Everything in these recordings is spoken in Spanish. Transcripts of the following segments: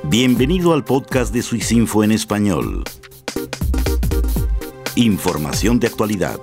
Bienvenido al podcast de Swissinfo en español. Información de actualidad.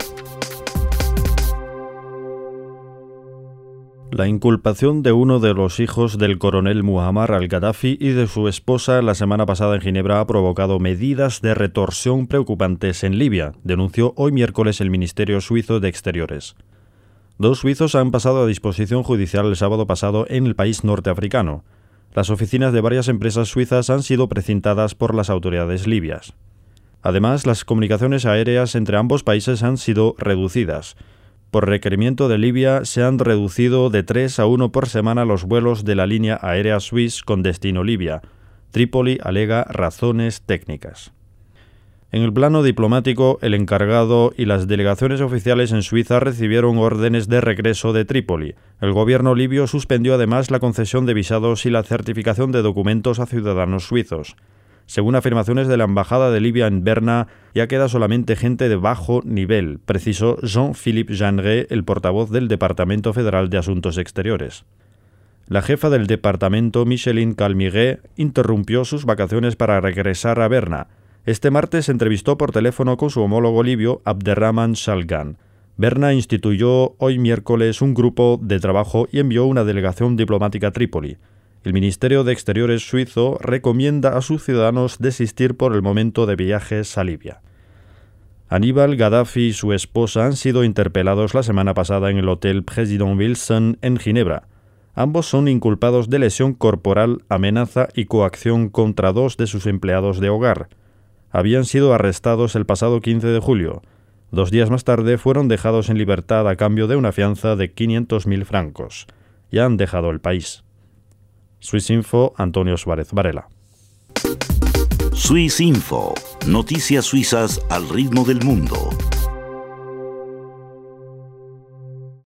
La inculpación de uno de los hijos del coronel Muammar al-Gaddafi y de su esposa la semana pasada en Ginebra ha provocado medidas de retorsión preocupantes en Libia, denunció hoy miércoles el Ministerio Suizo de Exteriores. Dos suizos han pasado a disposición judicial el sábado pasado en el país norteafricano. Las oficinas de varias empresas suizas han sido precintadas por las autoridades libias. Además, las comunicaciones aéreas entre ambos países han sido reducidas. Por requerimiento de Libia, se han reducido de 3 a 1 por semana los vuelos de la línea aérea Swiss con destino Libia. Trípoli alega razones técnicas. En el plano diplomático, el encargado y las delegaciones oficiales en Suiza recibieron órdenes de regreso de Trípoli. El gobierno libio suspendió además la concesión de visados y la certificación de documentos a ciudadanos suizos. Según afirmaciones de la Embajada de Libia en Berna, ya queda solamente gente de bajo nivel, precisó Jean-Philippe Jeanneret, el portavoz del Departamento Federal de Asuntos Exteriores. La jefa del departamento, Micheline Calmiguet, interrumpió sus vacaciones para regresar a Berna. Este martes se entrevistó por teléfono con su homólogo libio, Abderrahman Shalgan. Berna instituyó hoy miércoles un grupo de trabajo y envió una delegación diplomática a Trípoli. El Ministerio de Exteriores suizo recomienda a sus ciudadanos desistir por el momento de viajes a Libia. Aníbal Gaddafi y su esposa han sido interpelados la semana pasada en el Hotel Président Wilson en Ginebra. Ambos son inculpados de lesión corporal, amenaza y coacción contra dos de sus empleados de hogar. Habían sido arrestados el pasado 15 de julio. 2 días más tarde fueron dejados en libertad a cambio de una fianza de 500.000 francos. Ya han dejado el país. Swissinfo, Antonio Suárez Varela. Swissinfo, noticias suizas al ritmo del mundo.